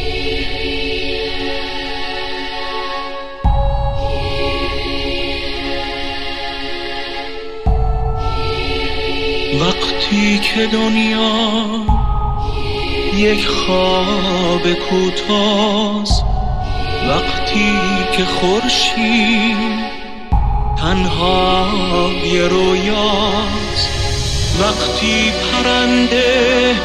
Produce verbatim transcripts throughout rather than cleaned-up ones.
وقتی که دنیا یک خواب کوتاست، وقتی که خورشید تنها یه رویاست، وقتی پرنده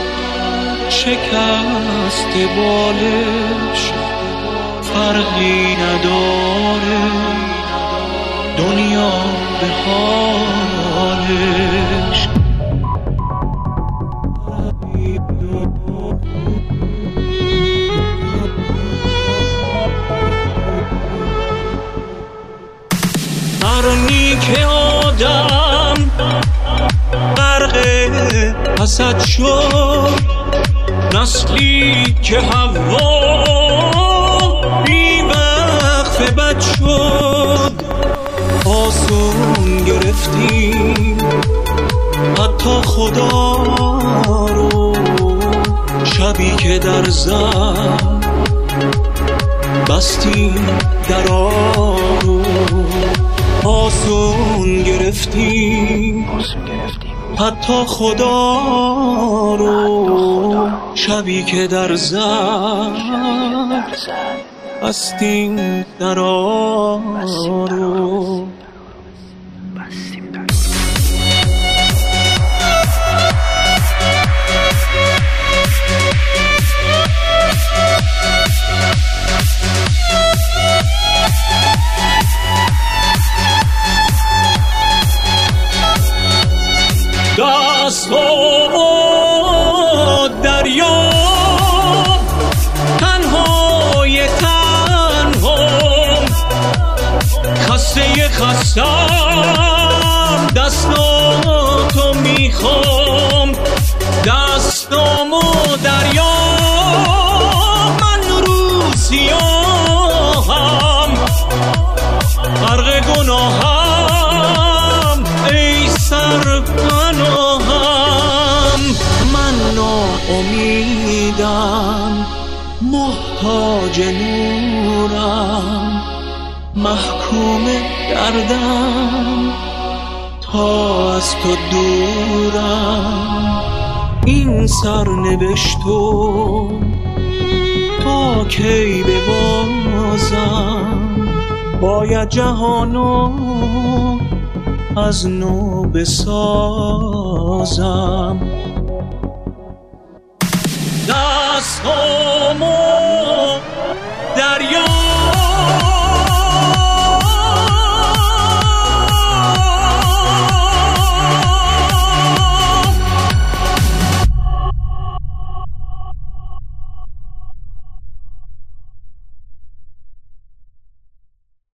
شکست بالش فرقی نداره دنیا به حالش. قرنی که آدم غرق حسد شد، نسلی که حوا بی وقف بد شد، آسون گرفتیم حتی خدا رو، شبی که در زد بستیم درا رو، آسون گرفتیم حتی خدا رو، شبی که در زد بستیم درا رو. دست و دریا تنهای تنها، خسته خستم دستاتو میخوام، دستام و دریا من رو سیاهم، غرق گناهم ای سر پناهم، من ناامیدم محتاج نورم، محکوم دردم تا از تو دورم، این سرنوشتو تا کی ببازم، باید جهانو از نو بسازم.